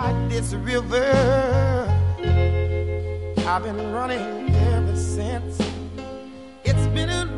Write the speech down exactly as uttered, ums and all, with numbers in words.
like this river. I've been running ever since. It's been an